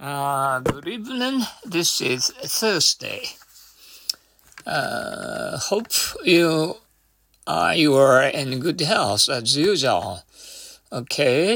Good evening. This is Thursday. Hope you are in good health as usual. Okay.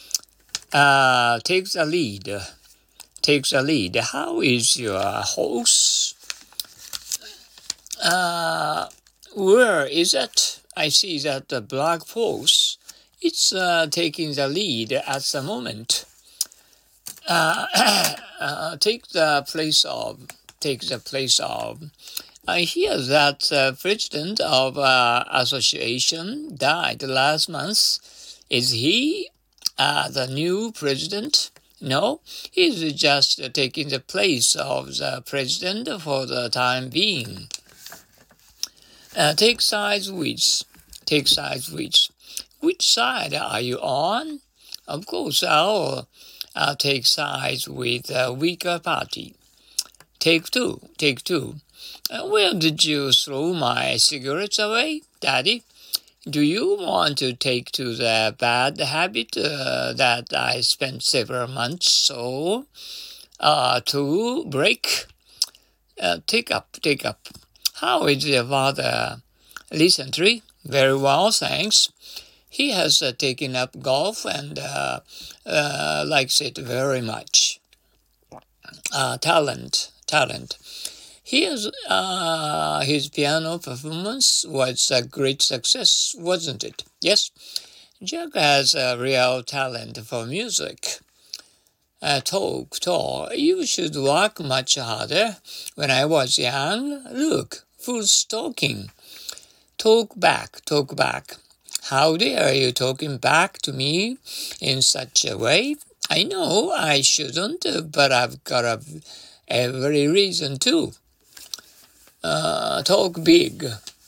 Take the lead. Take the lead. How is your horse? Where is it? I see that the black horse. It's taking the lead at the moment. Take the place of. I hear that the president of association died last month. Is he the new president? No, he's just taking the place of the president for the time being. Take sides which. Which side are you on? Of course, I'll take sides with the weaker party. Take two. Where did you throw my cigarettes away, Daddy? Do you want to take to the bad habit that I spent several months so to break? Take up. How is your father recently? Very well, thanks. He has taken up golf and likes it very much. Talent. His piano performance was a great success, wasn't it? Yes. Jack has a real talent for music. Talk. You should work much harder. When I was young, look, who's talking? Talk back. How dare you talking back to me in such a way? I know I shouldn't, but I've got every reason to. Talk big.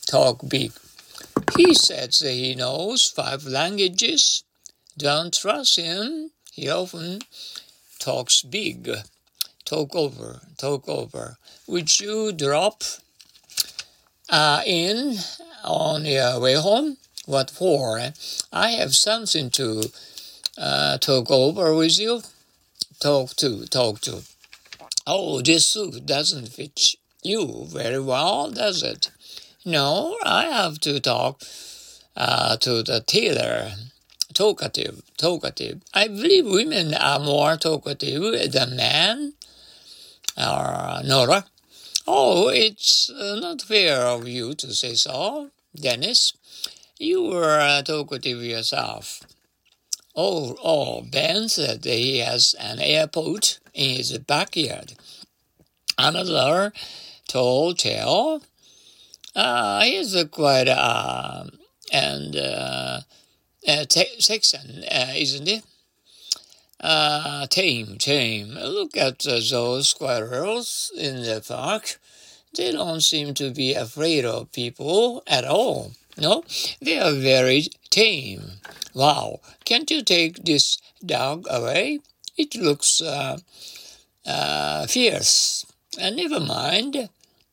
He says he knows 5 languages. Don't trust him. He often talks big. Talk over. Would you drop in on your way home? What for? I have something to talk over with you. Talk to. Oh, this suit doesn't fit you very well, does it? No, I have to talk to the tailor. Talkative. I believe women are more talkative than men. Nora? Oh, it's not fair of you to say so, Dennis. You were talkative yourself. Oh, Ben said he has an airport in his backyard. Another tall tale. He's quite Texan, isn't he? Tame. Look at those squirrels in the park. They don't seem to be afraid of people at all. No, they are very tame. Wow, can't you take this dog away? It looks fierce. Never mind.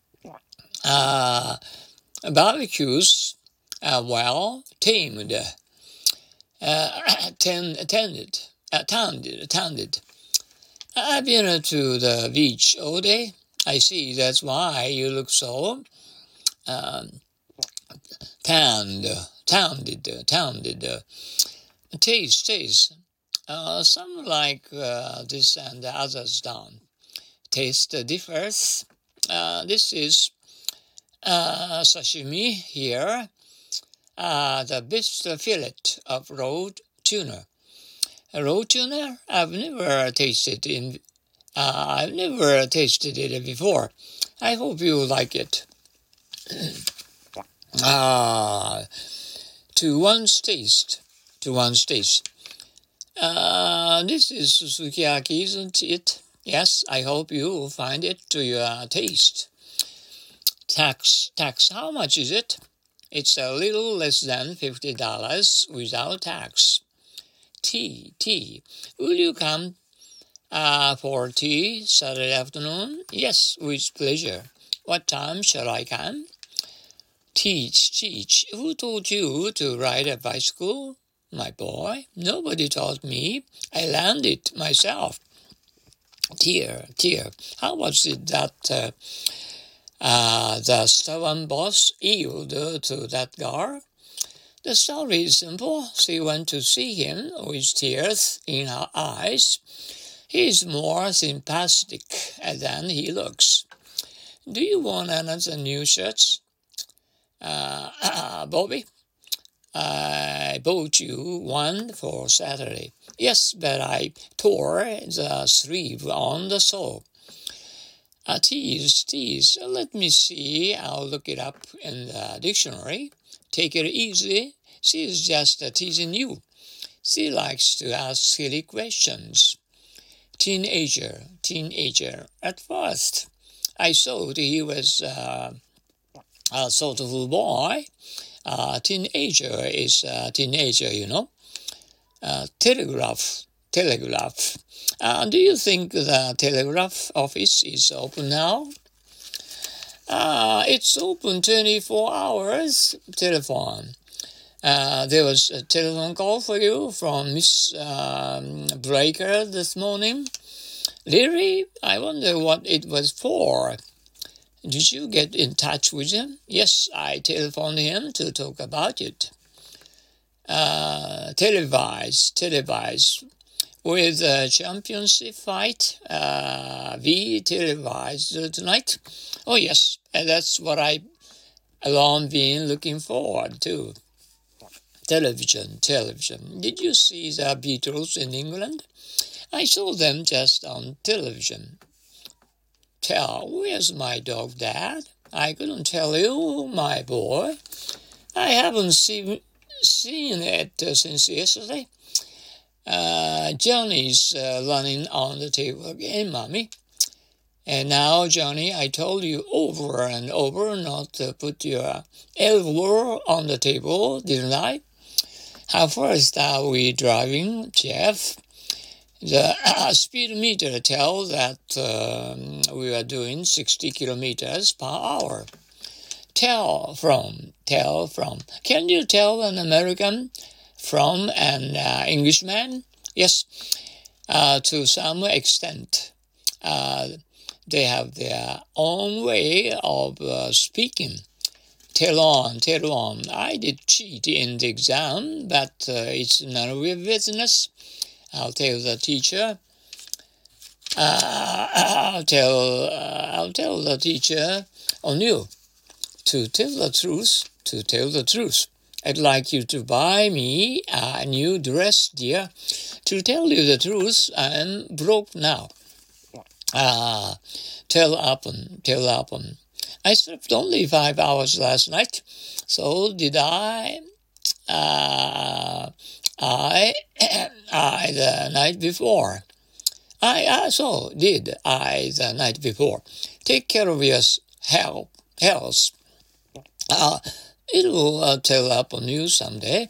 Barbecues are well tamed. Tended. I've been to the beach all day. I see, that's why you look so tended. Taste. Some like this and the others don't. Taste differs. This is sashimi here. The best fillet of raw tuna. Raw tuna? I've never tasted it before. I hope you like it. To one's taste. This is sukiyaki, isn't it? Yes, I hope you will find it to your taste. Tax. How much is it? It's a little less than $50 without tax. Tea. Will you come for tea Saturday afternoon? Yes, with pleasure. What time shall I come? Teach. Who taught you to ride a bicycle? My boy, nobody taught me. I learned it myself. Dear. How was it that the stubborn boss yielded to that guard? The story is simple. She went to see him with tears in her eyes. He is more sympathetic than he looks. Do you want another new shirt? Bobby, I bought you one for Saturday. Yes, but I tore the sleeve on the sole. Tease. Let me see. I'll look it up in the dictionary. Take it easy. She's just teasing you. She likes to ask silly questions. Teenager. At first, I thought he was a sort of boy. Teenager is a teenager, you know. Telegraph. Do you think the telegraph office is open now? It's open 24 hours. Telephone. There was a telephone call for you from Miss Breaker this morning. Really? I wonder what it was for. Did you get in touch with him? Yes, I telephoned him to talk about it. Televise. With the championship fight, we televised tonight. Oh yes, and that's what I long been looking forward to. Television. Did you see the Beatles in England? I saw them just on television. Where's my dog, Dad? I couldn't tell you, my boy. I haven't seen it since yesterday. Johnny's running on the table again, Mommy. And now, Johnny, I told you over and over not to put your elbow on the table, didn't I? How fast are we driving, Jeff? The speed meter tells that we are doing 60 kilometers per hour. Tell from. Can you tell an American from an Englishman? Yes, to some extent. They have their own way of speaking. Tell on. I did cheat in the exam, but it's none of your business. I'll tell the teacher. I'll tell the teacher on you. To tell the truth. I'd like you to buy me a new dress, dear. To tell you the truth, I'm broke now. Tell upon. I slept only 5 hours last night. So did I. The night before. So did I the night before. Take care of your health. It'll tell up on you someday.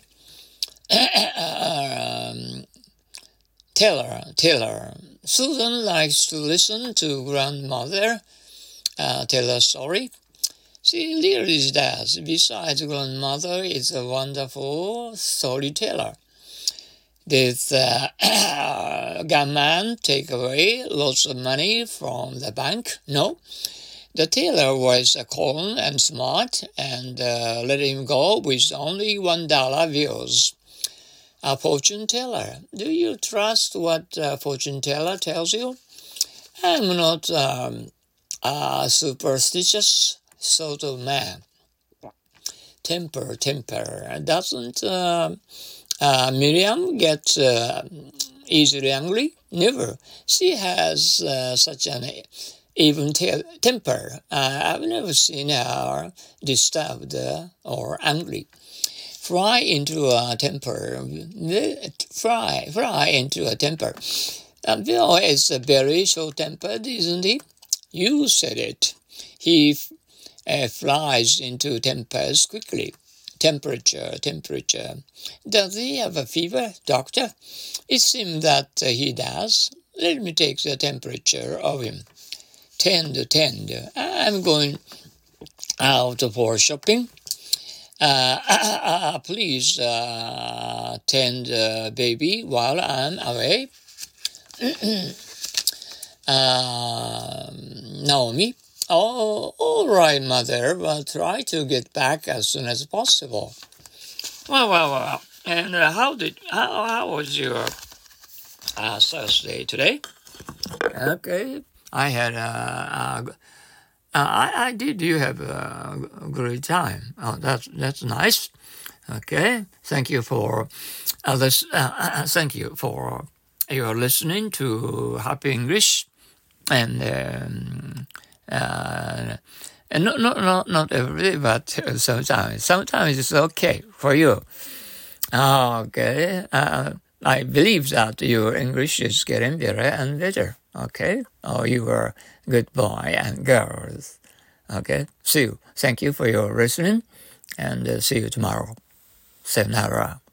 Tell her. Susan likes to listen to grandmother tell a story. She really does. Besides, grandmother is a wonderful storyteller. Did the gunman take away lots of money from the bank? No. The tailor was calm and smart and let him go with only $1 bills. A fortune teller. Do you trust what a fortune teller tells you? I'm not a superstitious sort of man. Temper. Doesn't Miriam get easily angry? Never. She has such an even temper. I've never seen her disturbed or angry. Fly into a temper. Bill is very short-tempered, isn't he? You said it. He flies into tempers quickly. Temperature. Does he have a fever, doctor? It seems that he does. Let me take the temperature of him. Tend. I'm going out for shopping. Please tend baby while I'm away. Naomi. Oh, all right, mother, but try to get back as soon as possible. Well. And how was your Thursday today? Okay, I had I did. You have a great time. Oh, that's nice. Okay, thank you for this. Thank you for your listening to Happy English, and not every day, but sometimes. Sometimes it's okay for you. Okay, I believe that your English is getting better and better. Okay, oh, you are good boy and girls. Okay, see you. Thank you for your listening, and see you tomorrow. Sayonara.